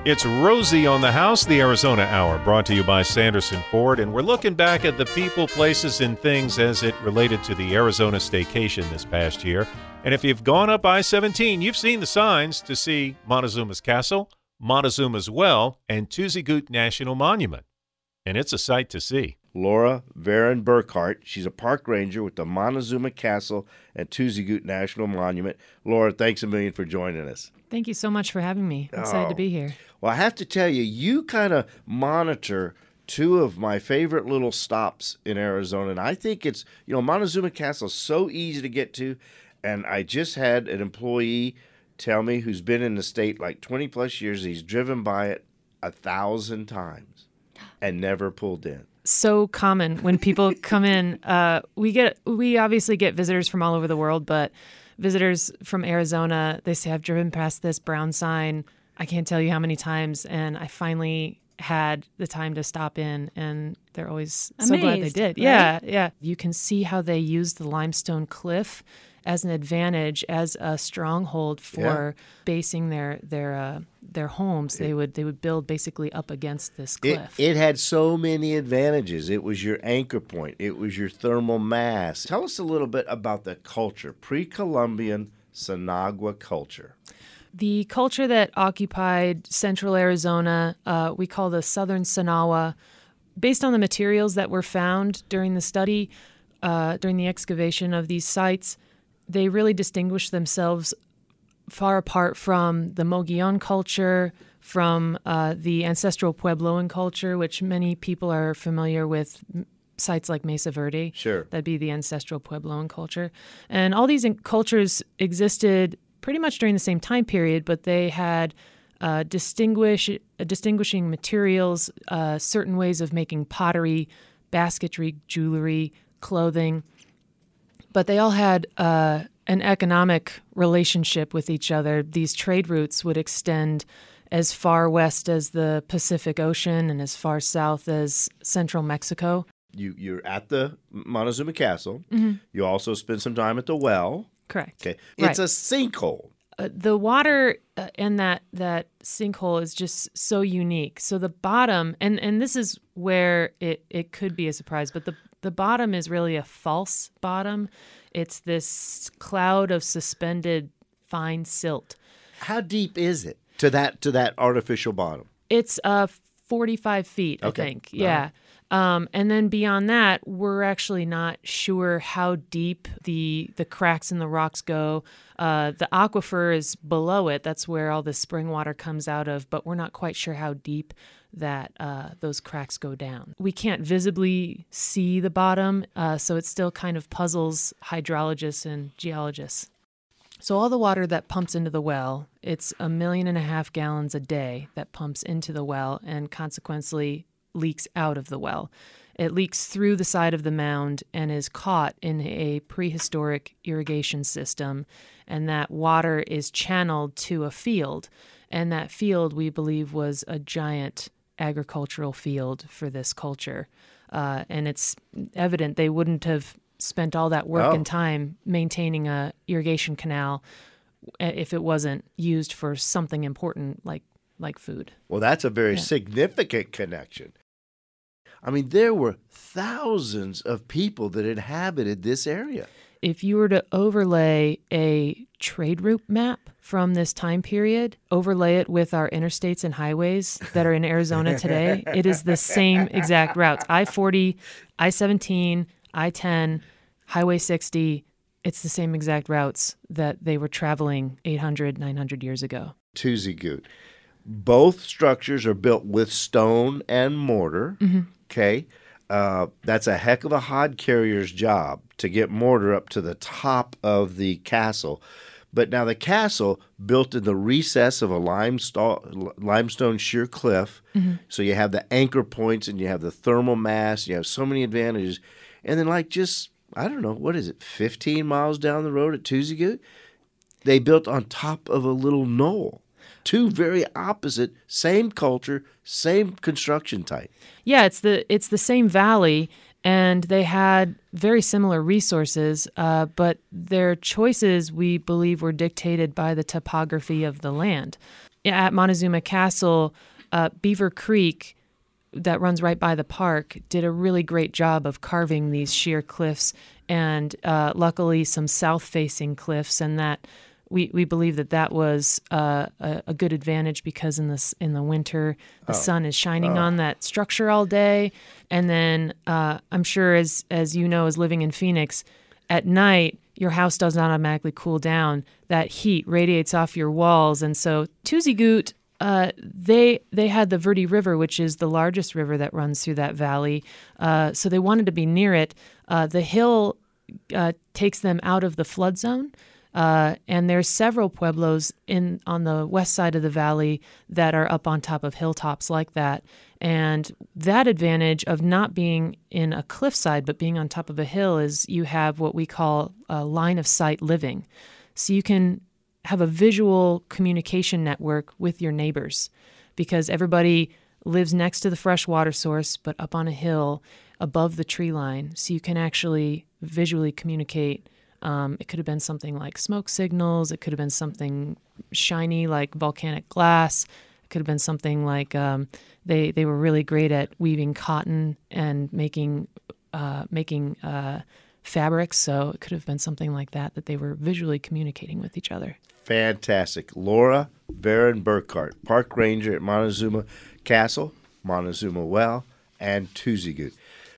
It's Rosie on the House, the Arizona Hour, brought to you by Sanderson Ford, and we're looking back at the people, places, and things as it related to the Arizona staycation this past year. And if you've gone up I-17, you've seen the signs to see Montezuma's Castle, Montezuma's Well, and Tuzigoot National Monument. And it's a sight to see. Laura Varon Burkhart. She's a park ranger with the Montezuma Castle and Tuzigoot National Monument. Laura, thanks a million for joining us. Thank you so much for having me. I'm excited to be here. Well, I have to tell you, you kind of monitor two of my favorite little stops in Arizona. And I think it's, Montezuma Castle is so easy to get to. And I just had an employee tell me who's been in the state like 20 plus years, he's driven by it 1,000 times and never pulled in. So common when people come in. We obviously get visitors from all over the world, but visitors from Arizona, they say, I've driven past this brown sign, I can't tell you how many times, and I finally had the time to stop in, and they're always so glad they did. Right? Yeah. You can see how they use the limestone cliff as an advantage, as a stronghold for basing their homes. They would build basically up against this cliff. It had so many advantages. It was your anchor point. It was your thermal mass. Tell us a little bit about the culture, pre-Columbian Sonagua culture. The culture that occupied central Arizona, we call the Southern Sonawa, based on the materials that were found during the study, during the excavation of these sites, they really distinguished themselves far apart from the Mogollon culture, from the ancestral Puebloan culture, which many people are familiar with. Sites like Mesa Verde, sure, that'd be the ancestral Puebloan culture. And all these cultures existed pretty much during the same time period, but they had distinguishing materials, certain ways of making pottery, basketry, jewelry, clothing. But they all had an economic relationship with each other. These trade routes would extend as far west as the Pacific Ocean and as far south as central Mexico. You're at the Montezuma Castle. Mm-hmm. You also spend some time at the well. Correct. Okay. Right. It's a sinkhole. The water in that sinkhole is just so unique. So the bottom, and this is where it could be a surprise, but the bottom is really a false bottom. It's this cloud of suspended fine silt. How deep is it to that artificial bottom? It's 45 feet, I think. Yeah. And then beyond that, we're actually not sure how deep the cracks in the rocks go. The aquifer is below it. That's where all the spring water comes out of, but we're not quite sure how deep that those cracks go down. We can't visibly see the bottom, so it still kind of puzzles hydrologists and geologists. So all the water that pumps into the well, it's 1.5 million gallons a day that pumps into the well and consequently leaks out of the well. It leaks through the side of the mound and is caught in a prehistoric irrigation system, and that water is channeled to a field. And that field, we believe, was a giant agricultural field for this culture. And it's evident they wouldn't have spent all that work and time maintaining a irrigation canal if it wasn't used for something important like food. Well, that's a very significant connection. I mean, there were thousands of people that inhabited this area. If you were to overlay a trade route map from this time period, overlay it with our interstates and highways that are in Arizona today, it is the same exact routes. I-40, I-17, I-10, Highway 60, it's the same exact routes that they were traveling 800, 900 years ago. Tuzigoot. Both structures are built with stone and mortar. Mm-hmm. Okay. That's a heck of a hod carrier's job to get mortar up to the top of the castle. But now the castle built in the recess of a limestone sheer cliff. Mm-hmm. So you have the anchor points and you have the thermal mass. You have so many advantages. And then I don't know, what is it, 15 miles down the road at Tuzigoot? They built on top of a little knoll. Two very opposite, same culture, same construction type. Yeah, it's the same valley, and they had very similar resources, but their choices, we believe, were dictated by the topography of the land. at Montezuma Castle, Beaver Creek, that runs right by the park, did a really great job of carving these sheer cliffs, and luckily some south-facing cliffs, and that we believe that was a good advantage because in the winter the sun is shining on that structure all day, and then I'm sure as you know, as living in Phoenix, at night your house doesn't automatically cool down. That heat radiates off your walls, and so Tuzigoot, they had the Verde River, which is the largest river that runs through that valley. So they wanted to be near it. The hill takes them out of the flood zone. And there's several pueblos on the west side of the valley that are up on top of hilltops like that. And that advantage of not being in a cliffside but being on top of a hill is you have what we call line of sight living. So you can have a visual communication network with your neighbors because everybody lives next to the fresh water source but up on a hill above the tree line. So you can actually visually communicate. It could have been something like smoke signals. It could have been something shiny like volcanic glass. It could have been something like they were really great at weaving cotton and making fabrics. So it could have been something like that they were visually communicating with each other. Fantastic. Laura Varon Burkhart, Park Ranger at Montezuma Castle, Montezuma Well, and Tuzigoot.